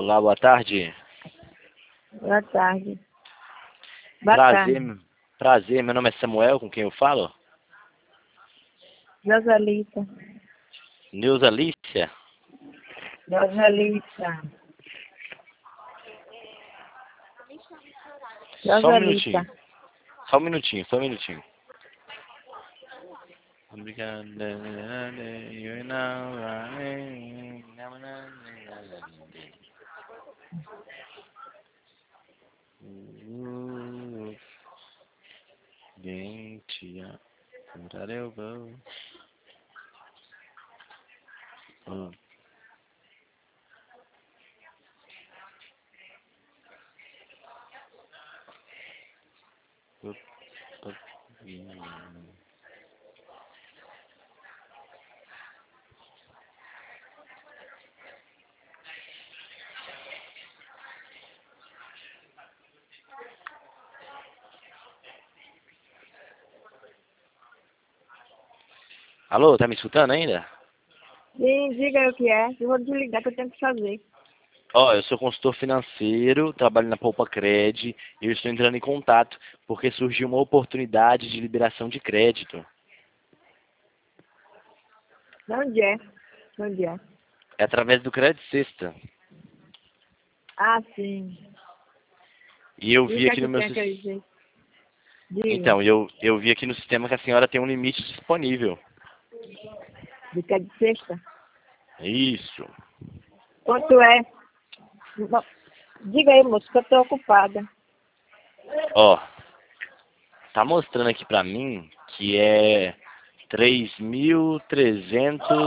Olá, boa tarde. Boa tarde. Boa Prazer, tarde. prazer, meu nome é Samuel, com quem eu falo? Joselita. Neuza Lícia? Joselita. Só um Joselita. minutinho. Só um minutinho, só um minutinho. Obrigado. Gente, agora eu vou. Alô, tá me escutando ainda? Sim, diga aí o que é. Eu vou desligar que eu tenho que fazer. Ó, eu sou consultor financeiro, trabalho na Poupa Cred e eu estou entrando em contato porque surgiu uma oportunidade de liberação de crédito. De onde é? De onde é? É através do Credit Sexta. Ah, sim. E eu E o vi que é aqui que no meu tem aquele jeito? Diga. Então, eu vi aqui no sistema que a senhora tem um limite disponível. De que é de sexta? Isso. Quanto é? Bom, diga aí, moço, que eu estou ocupada. Ó, tá mostrando aqui pra mim que é 3.300